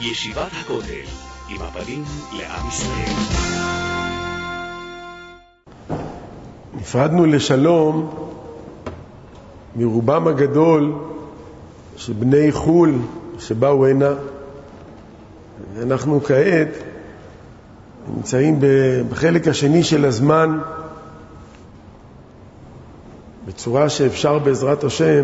ישיבת הכותל, עם הפנים לעם ישראל. נפרדנו לשלום מרובם הגדול של בני חול שבאו הנה. אנחנו כעת נמצאים בחלק השני של הזמן, בצורה שאפשר בעזרת השם,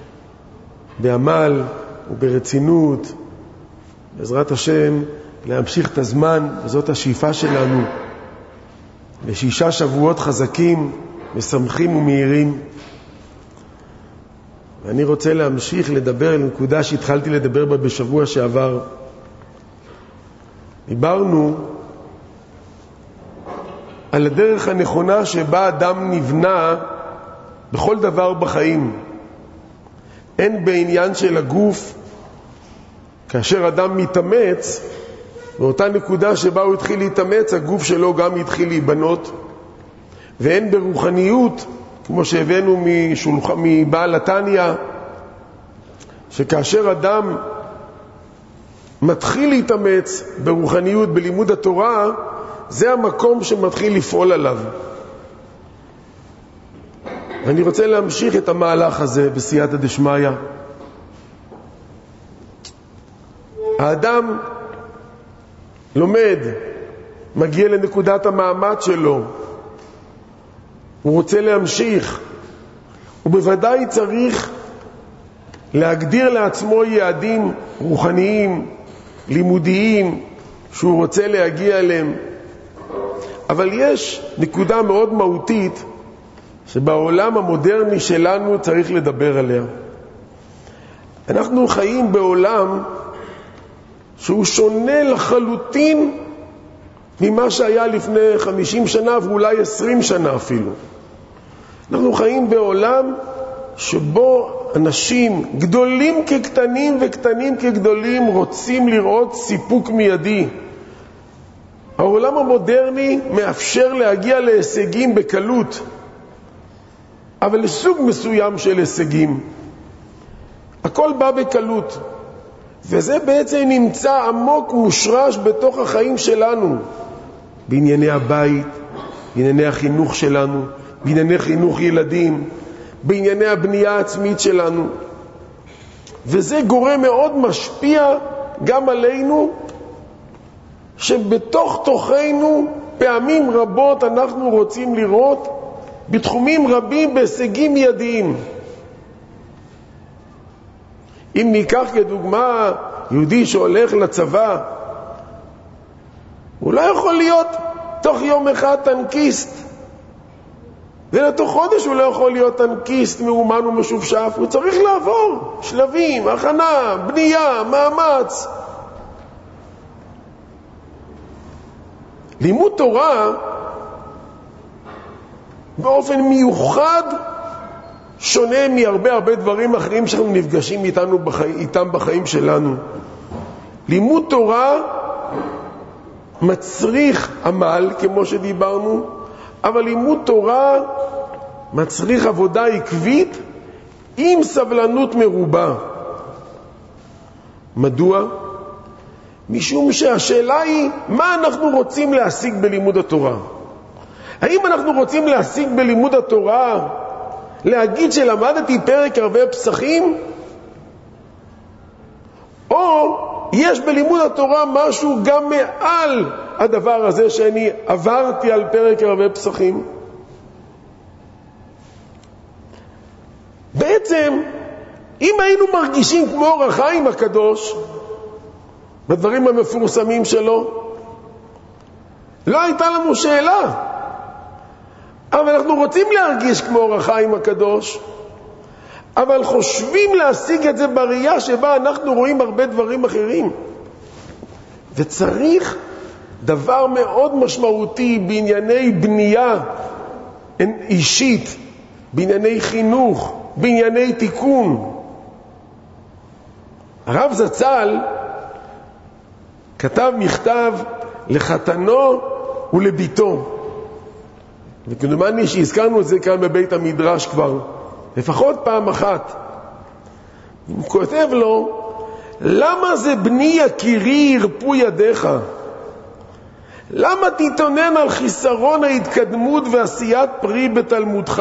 בעמל וברצינות, בעזרת השם, להמשיך את הזמן, וזאת השאיפה שלנו, ל6 שבועות חזקים, משמחים ומהירים. ואני רוצה להמשיך לדבר על נקודה שהתחלתי לדבר בה בשבוע שעבר. דיברנו על הדרך הנכונה שבה אדם נבנה בכל דבר בחיים. אין בעניין של הגוף, כאשר אדם מתאמץ, באותה נקודה שבה הוא התחיל להתאמץ, הגוף שלו גם התחיל להיבנות. ואין ברוחניות, כמו שהבאנו מבעל התניא, שכאשר אדם מתחיל להתאמץ ברוחניות, בלימוד התורה, זה המקום שמתחיל לפעול עליו. ואני רוצה להמשיך את המהלך הזה בסייעתא דשמיא. האדם לומד, מגיע לנקודת המעמד שלו, הוא רוצה להמשיך, ובוודאי צריך להגדיר לעצמו יעדים רוחניים, לימודיים, שהוא רוצה להגיע אליהם. אבל יש נקודה מאוד מהותית שבעולם המודרני שלנו צריך לדבר עליה. אנחנו חיים בעולם שהוא שונה לחלוטין ממה שהיה לפני 50 שנה ואולי 20 שנה אפילו. אנחנו חיים בעולם שבו אנשים גדולים כקטנים וקטנים כגדולים רוצים לראות סיפוק מיידי. העולם המודרני מאפשר להגיע להישגים בקלות, אבל לסוג מסוים של הישגים. הכל בא בקלות, וזה בעצם נמצא עמוק מושרש בתוך החיים שלנו, בענייני הבית, בענייני החינוך שלנו, בענייני חינוך ילדים, בענייני הבנייה העצמית שלנו. וזה גורם מאוד משפיע גם עלינו, שבתוך תוכנו פעמים רבות אנחנו רוצים לראות בתחומים רבים בהישגים מיידיים. אם ניקח כדוגמה יהודי שהולך לצבא, הוא לא יכול להיות תוך יום אחד טנקיסט, ולתוך חודש הוא לא יכול להיות טנקיסט מאומן ומשופשף. הוא צריך לעבור שלבים, הכנה, בנייה, מאמץ. לימוד תורה באופן מיוחד שונה מהרבה דברים אחרים שאנחנו נפגשים איתם בחיים שלנו. לימוד תורה מצריך עמל, כמו שדיברנו, אבל לימוד תורה מצריך עבודה עקבית עם סבלנות מרובה. מדוע? משום שהשאלה היא, מה אנחנו רוצים להשיג בלימוד התורה? האם אנחנו רוצים להשיג בלימוד התורה להגיד שלמדתי פרק הרבה פסחים? או יש בלימוד התורה משהו גם מעל הדבר הזה שאני עברתי על פרק הרבה פסחים? בעצם, אם היינו מרגישים כמו אור החיים הקדוש בדברים המפורסמים שלו, לא הייתה לנו שאלה. אבל אנחנו רוצים להרגיש כמו אור החיים הקדוש, אבל חושבים להשיג את זה בראייה שבה אנחנו רואים הרבה דברים אחרים. וצריך דבר מאוד משמעותי בענייני בנייה אישית, בענייני חינוך, בענייני תיקון. הרב זצ"ל כתב מכתב לחתנו ולביתו, וכדומני שהזכרנו את זה כאן בבית המדרש כבר לפחות פעם אחת. הוא כותב לו, למה זה בני יקירי ירפו ידיך? למה תתאונן על חיסרון ההתקדמות ועשיית פרי בתלמודך?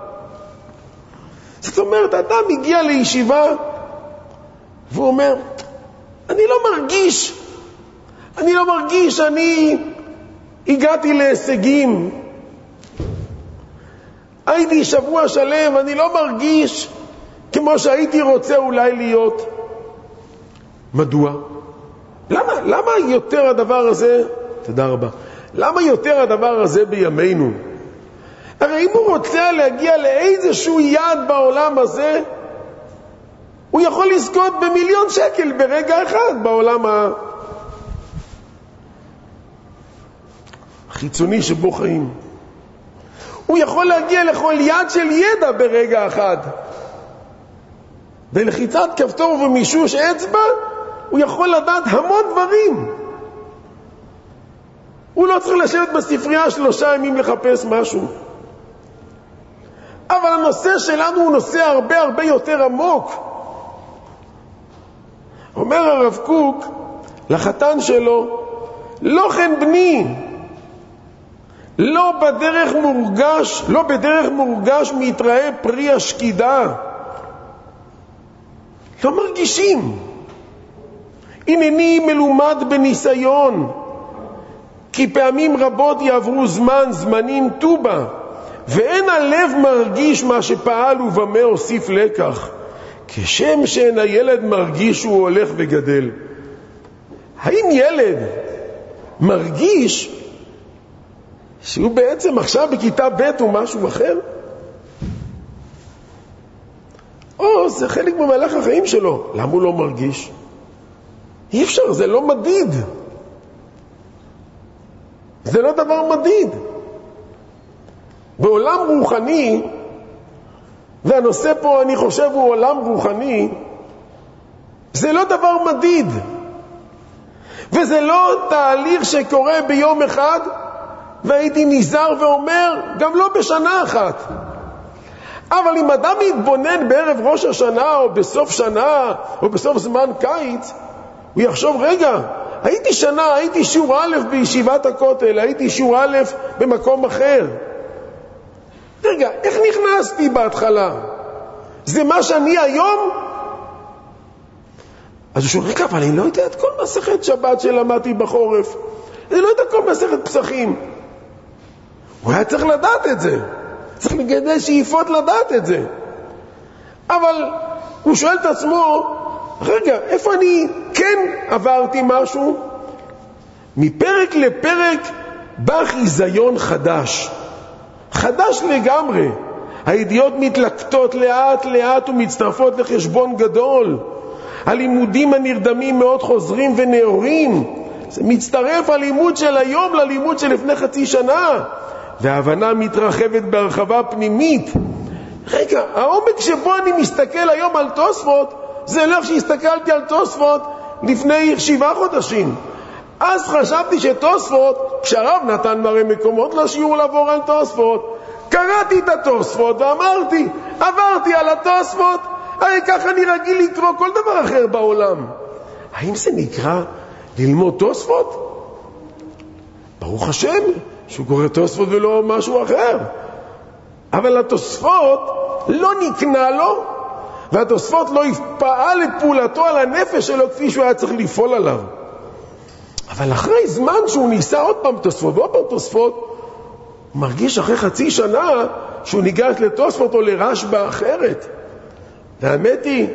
זאת אומרת, אדם הגיע לישיבה והוא אומר, אני לא מרגיש שאני הגעתי להישגים. הייתי שבוע שלם, אני לא מרגיש כמו שהייתי רוצה אולי להיות. מדוע? למה יותר הדבר הזה, תודה רבה, למה יותר הדבר הזה בימינו? הרי אם הוא רוצה להגיע לאיזשהו יעד בעולם הזה, הוא יכול לזכות ב1,000,000 שקל ברגע אחד בעולם החיצוני שבו חיים. הוא יכול להגיע לכל יעד של ידע ברגע אחד. בלחיצת כפתור ומישוש אצבע, הוא יכול לדעת המון דברים. הוא לא צריך לשבת בספרייה 3 ימים לחפש משהו. אבל הנושא שלנו הוא נושא הרבה יותר עמוק. אומר הרב קוק לחתן שלו, לא כן בני, לא בדרך מורגש מתראה פרי השקידה. לא מרגישים. הנני מלומד בניסיון, כי פעמים רבות יעברו זמנים טובה, ואין הלב מרגיש מה שפעל ובמה הוסיף לקח. כשם שאין הילד מרגיש שהוא הולך וגדל. האם ילד מרגיש שהוא בעצם עכשיו בכיתה ב' או משהו אחר? או זה חלק במהלך החיים שלו. למה הוא לא מרגיש? אי אפשר, זה לא מדיד. זה לא דבר מדיד. בעולם רוחני, והנושא פה אני חושב הוא עולם רוחני, זה לא דבר מדיד. וזה לא תהליך שקורה ביום אחד, והייתי נזהר ואומר, גם לא בשנה אחת. אבל אם אדם יתבונן בערב ראש השנה, או בסוף שנה, או בסוף זמן קיץ, הוא יחשוב, רגע, הייתי שיעור א' בישיבת הכותל, הייתי שיעור א' במקום אחר. רגע, איך נכנסתי בהתחלה? זה מה שאני היום? אז הוא שואל, רגע, אבל אני לא יודע את כל מסכת שבת שלמדתי בחורף. אני לא יודע כל מסכת פסחים. הוא היה צריך לדעת את זה. צריך לגדל שאיפות לדעת את זה. אבל הוא שואל את עצמו, רגע, איפה אני כן עברתי משהו? מפרק לפרק בא חיזיון חדש. חדש לגמרי. הידיעות מתלקטות לאט ומצטרפות לחשבון גדול. הלימודים הנרדמים מאוד חוזרים ונאורים. זה מצטרף הלימוד של היום ללימוד של לפני חצי שנה. וההבנה מתרחבת בהרחבה פנימית. רגע, העומק שבו אני מסתכל היום על תוספות, זה לא שהסתכלתי על תוספות לפני 7 חודשים. אז חשבתי שתוספות, כשהרב נתן מראה מקומות לשיעור לעבור על תוספות, קראתי את התוספות ואמרתי, עברתי על התוספות, הרי ככה אני רגיל לקרוא כל דבר אחר בעולם. האם זה נקרא ללמוד תוספות? ברוך השם שהוא קורא תוספות ולא משהו אחר. אבל התוספות לא נקנה לו, והתוספות לא פעל את פעולתו על הנפש שלו כפי שהוא היה צריך לפעול עליו. אבל אחרי זמן שהוא ניסה עוד פעם תוספות ועוד פעם תוספות, הוא מרגיש אחרי חצי שנה שהוא ניגש לתוספות או לרשב"א אחרת. והאמת היא,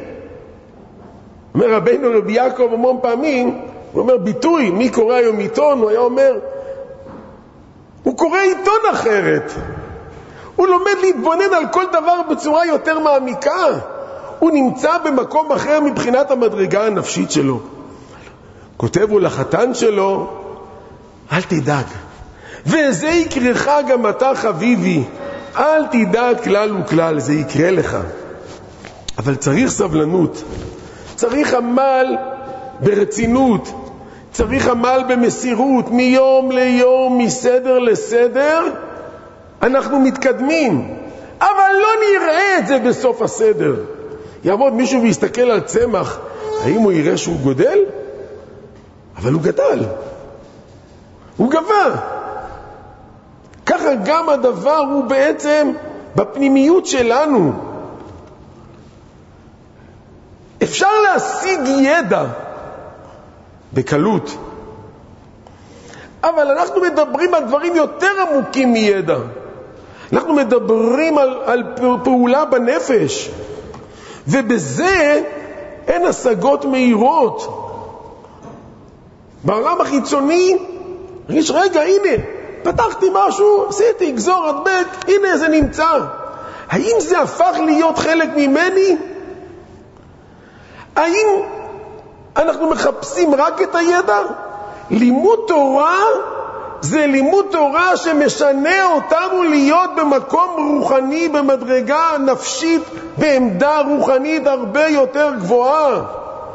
אומר רבינו רבי יעקב המון פעמים, הוא אומר ביטוי, מי קורא היום עיתון? הוא היה אומר, הוא קורא עיתון אחרת. הוא לומד להתבונן על כל דבר בצורה יותר מעמיקה. הוא נמצא במקום אחר מבחינת המדרגה הנפשית שלו. כותב הוא לחתן שלו, אל תדאג, וזה יקרך גם אתה חביבי, אל תדאג כלל וכלל, זה יקרה לך. אבל צריך סבלנות, צריך עמל ברצינות, צריך עמל במסירות, מיום ליום, מסדר לסדר, אנחנו מתקדמים, אבל לא נראה את זה בסוף הסדר. יעמוד מישהו ויסתכל על צמח, האם הוא יראה שהוא גודל? אבל הוא גדל. הוא גבה. ככה גם הדבר הוא בעצם בפנימיות שלנו. אפשר להשיג ידע בקלות, אבל אנחנו מדברים על דברים יותר עמוקים מידע. אנחנו מדברים על פעולה בנפש, ובזה אין השגות מהירות. בעולם החיצוני יש רגע, הנה, פתחתי משהו, עשיתי, גזור, הדבק, הנה זה נמצא. האם זה הפך להיות חלק ממני? האם אנחנו מחפשים רק את הידע? לימוד תורה זה לימוד תורה שמשנה אותנו להיות במקום רוחני, במדרגה נפשית, בעמדה רוחנית הרבה יותר גבוהה.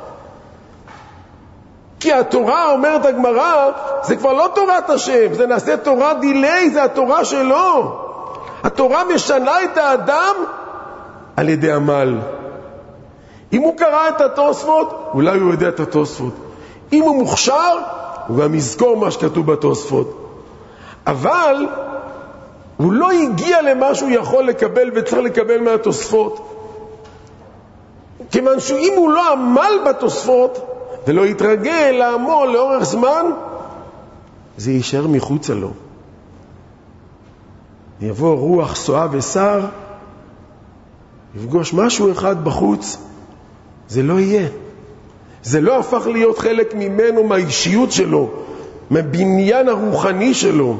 כי התורה, אומרת הגמרא, זה כבר לא תורת השם, זה נעשה תורה דילי, זה התורה שלו. התורה משנה את האדם על ידי עמל. אם הוא קרא את התוספות, אולי הוא יודע את התוספות. אם הוא מוכשר, הוא גם יזכור מה שכתוב בתוספות. אבל הוא לא הגיע למה שהוא יכול לקבל וצריך לקבל מהתוספות. כיוון שאם הוא לא עמל בתוספות ולא יתרגל לעמול לאורך זמן, זה יישאר מחוצה לו. יבוא רוח סועה ושר, יפגוש משהו אחד בחוץ, זה לא יהיה. זה לא הפך להיות חלק ממנו, מהאישיות שלו, מהבניין הרוחני שלו.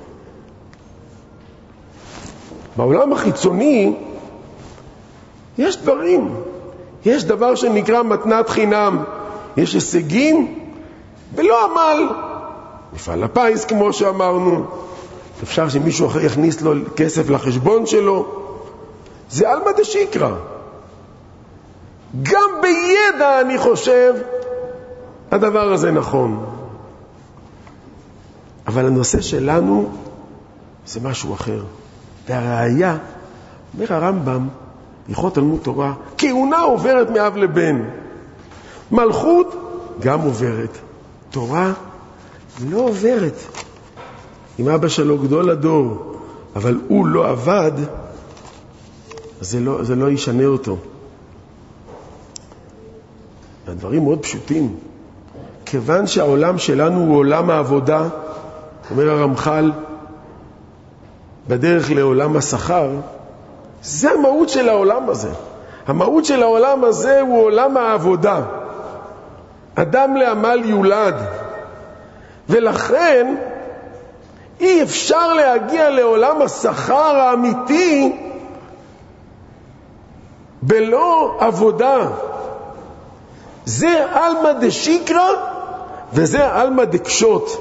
בעולם החיצוני יש דברים. יש דבר שנקרא מתנת חינם. יש הישגים ולא עמל. מפעל הפיס כמו שאמרנו. אפשר שמישהו אחר יכניס לו כסף לחשבון שלו. זה אלמא דשיקרא. גם בידע אני חושב הדבר הזה נכון. אבל הנושא שלנו זה משהו אחר. והראיה, אומר הרמב"ם, הלכות תלמוד תורה, כהונה עוברת מאב לבן. מלכות גם עוברת. תורה לא עוברת. אם אבא שלו גדול הדור, אבל הוא לא עבד, זה לא ישנה אותו. הדברים מאוד פשוטים. כיוון שהעולם שלנו הוא עולם העבודה, אומר הרמח"ל, בדרך לעולם השכר, זה המהות של העולם הזה. המהות של העולם הזה הוא עולם העבודה. אדם לעמל יולד. ולכן אי אפשר להגיע לעולם השכר האמיתי בלא עבודה. זה אלמא דשיקרא וזה אלמא דקשות.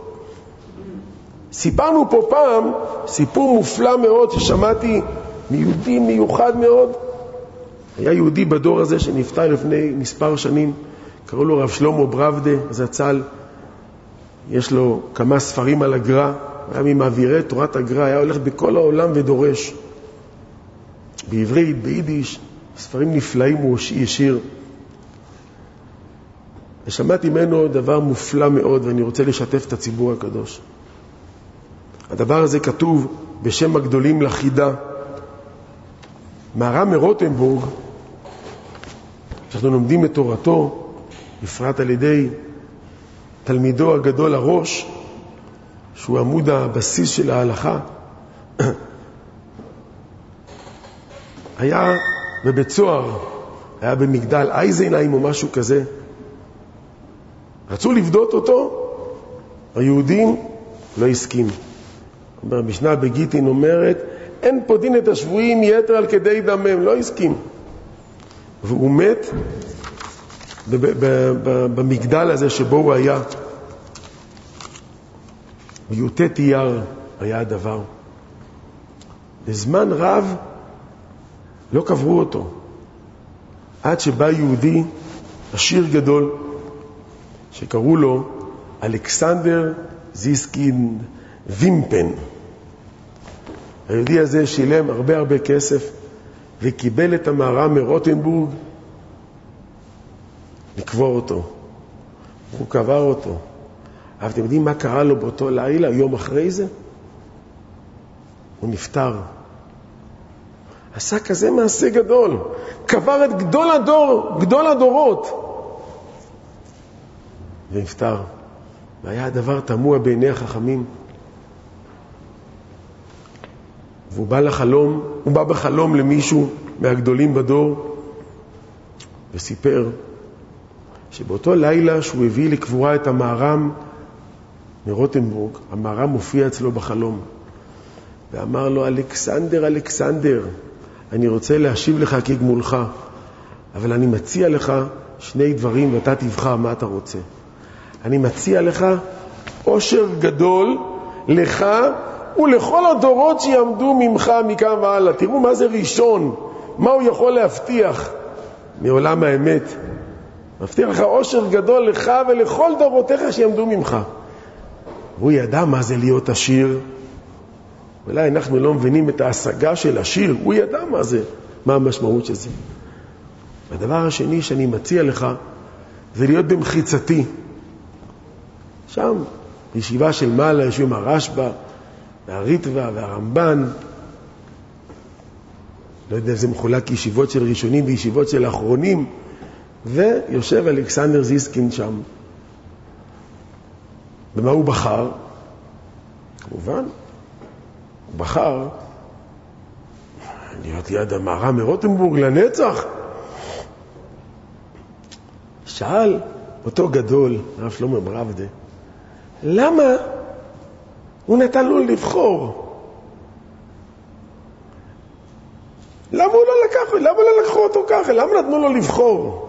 סיפרנו פה פעם סיפור מופלא מאוד ששמעתי מיהודי מיוחד מאוד. היה יהודי בדור הזה שנפטר לפני מספר שנים, קראו לו רב שלמה ברבדה זצ"ל. יש לו כמה ספרים על הגר"א, היה ממעבירי תורת הגר"א, היה הולך בכל העולם ודורש בעברית, ביידיש, ספרים נפלאים הוא ישיר. ושמעתי ממנו דבר מופלא מאוד, ואני רוצה לשתף את הציבור הקדוש. הדבר הזה כתוב בשם הגדולים לחידה. מהר"ם מרוטנבורג, שאנחנו לומדים את תורתו, בפרט על ידי תלמידו הגדול הראש, שהוא עמוד הבסיס של ההלכה, היה בבית סוהר, היה במגדל אייזנהיים או משהו כזה. רצו לבדות אותו, היהודים לא הסכים. המשנה בגיטין אומרת, אין פודין את השבויים יתר על כדי דמם, לא הסכים. והוא מת במגדל הזה שבו הוא היה. בי"ט אייר היה הדבר. בזמן רב לא קברו אותו. עד שבא יהודי עשיר גדול, שקראו לו אלכסנדר זיסקין וימפן. היהודי הזה שילם הרבה כסף, וקיבל את המהר"ם מרוטנבורג לקבור אותו. הוא קבר אותו. אבל אתם יודעים מה קרה לו באותו לילה, יום אחרי זה? הוא נפטר. עשה כזה מעשה גדול. קבר את גדול הדורות. ונפטר. והיה הדבר תמוה בעיני החכמים. והוא בא בחלום למישהו מהגדולים בדור, וסיפר שבאותו לילה שהוא הביא לקבורה את המהר"ם מרוטנבורג, המהר"ם מופיע אצלו בחלום, ואמר לו, אלכסנדר, אני רוצה להשיב לך כגמולך, אבל אני מציע לך שני דברים ואתה תבחר מה אתה רוצה. אני מציע לך עושר גדול לך ולכל הדורות שיעמדו ממך מכאן והלאה. תראו מה זה ראשון, מה הוא יכול להבטיח מעולם האמת. מבטיח לך עושר גדול לך ולכל דורותיך שיעמדו ממך. הוא ידע מה זה להיות עשיר. אולי אנחנו לא מבינים את ההשגה של עשיר. הוא ידע מה זה, מה המשמעות של זה. הדבר השני שאני מציע לך זה להיות במחיצתי. שם, בישיבה של מעלה, יושבים הרשב"א והריטב"א והרמב"ן. לא יודע אם זה מחולק ישיבות של ראשונים וישיבות של האחרונים. ויושב אלכסנדר זיסקין שם. במה הוא בחר? כמובן, הוא בחר להיות ליד המהר"ם מרוטנבורג לנצח. שאל אותו גדול, הרב שלמה ברבדה, למה הוא נתן לו לבחור? למה לא לקחו אותו ככה? למה נתנו לו לבחור?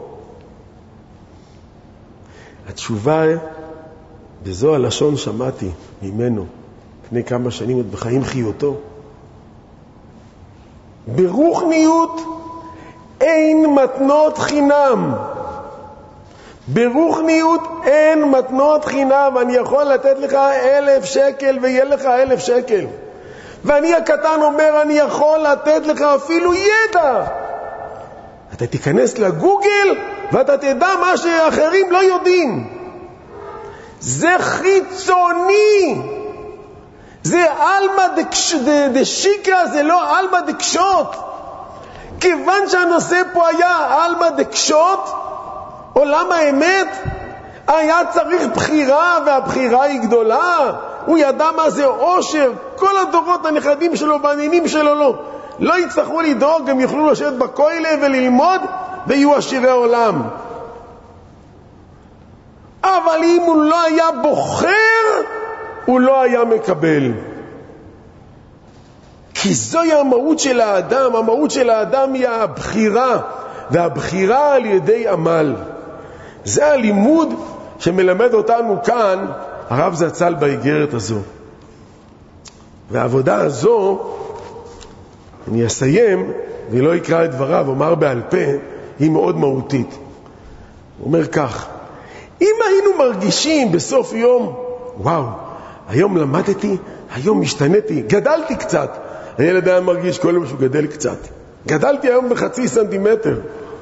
התשובה, בזו הלשון שמעתי ממנו לפני כמה שנים עוד בחיים חיותו. ברוחניות אין מתנות חינם. ברוחניות אין מתנות חינם. אני יכול לתת לך 1,000 שקל ויהיה לך 1,000 שקל. ואני הקטן אומר, אני יכול לתת לך אפילו ידע. אתה תיכנס לגוגל ואתה תדע מה שאחרים לא יודעים. זה חיצוני. זה אלמה דשיקה, זה לא אלמה דקשות. כיוון שהנושא פה היה אלמה דקשות, עולם האמת, היה צריך בחירה, והבחירה היא גדולה. הוא ידע מה זה עושר. כל הדורות הנכדים שלו והנינים שלו לא יצטרכו לדאוג, הם יוכלו לשבת בכולל וללמוד ויהיו עשירי עולם. אבל אם הוא לא היה בוחר, הוא לא היה מקבל. כי זוהי המהות של האדם. המהות של האדם היא הבחירה, והבחירה על ידי עמל. זה הלימוד שמלמד אותנו כאן הרב זצ"ל באיגרת הזו. והעבודה הזו, אני אסיים ולא אקרא את דבריו, אומר בעל פה, היא מאוד מהותית. הוא אומר כך, אם היינו מרגישים בסוף יום, וואו, היום למדתי, היום השתניתי, גדלתי קצת. הילד היה מרגיש כל יום שהוא גדל קצת. גדלתי היום בחצי סנטימטר.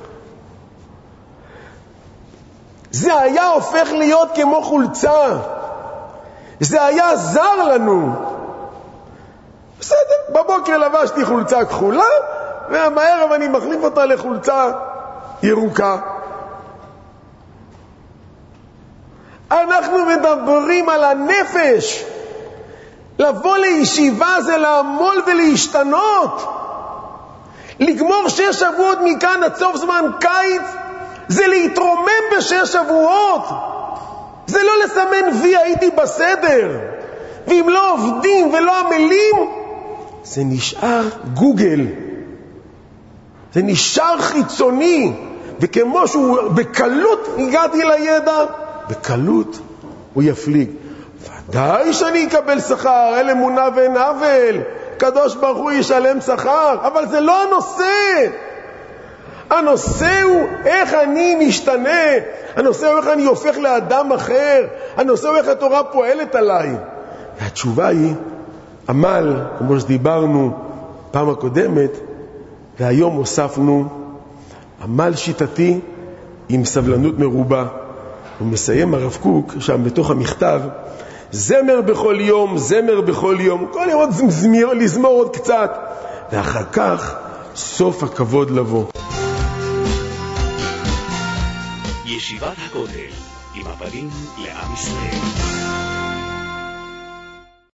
זה היה הופך להיות כמו חולצה. זה היה זר לנו. בסדר, בבוקר לבשתי חולצה כחולה, ומהערב אני מחליף אותה לחולצה ירוקה. אנחנו מדברים על הנפש. לבוא לישיבה זה לעמול ולהשתנות. לגמור 6 שבועות מכאן עד סוף זמן קיץ, זה להתרומם ב6 שבועות. זה לא לסמן וי, הייתי בסדר. ואם לא עובדים ולא עמלים, זה נשאר גוגל. זה נשאר חיצוני. וכמו שהוא בקלות הגעתי לידע, בקלות הוא יפליג. ודאי שאני אקבל שכר, אין אמונה ואין עוול. קדוש ברוך הוא ישלם שכר, אבל זה לא הנושא. הנושא הוא איך אני משתנה. הנושא הוא איך אני הופך לאדם אחר. הנושא הוא איך התורה פועלת עליי. והתשובה היא, עמל, כמו שדיברנו פעם הקודמת, והיום הוספנו עמל שיטתי עם סבלנות מרובה. הוא מסיים הרב קוק שם בתוך המכתב, זמר בכל יום, זמר בכל יום, כל יום עוד לזמור עוד קצת, ואחר כך סוף הכבוד לבוא. ישיבת הכותל עם הפנים לעם ישראל.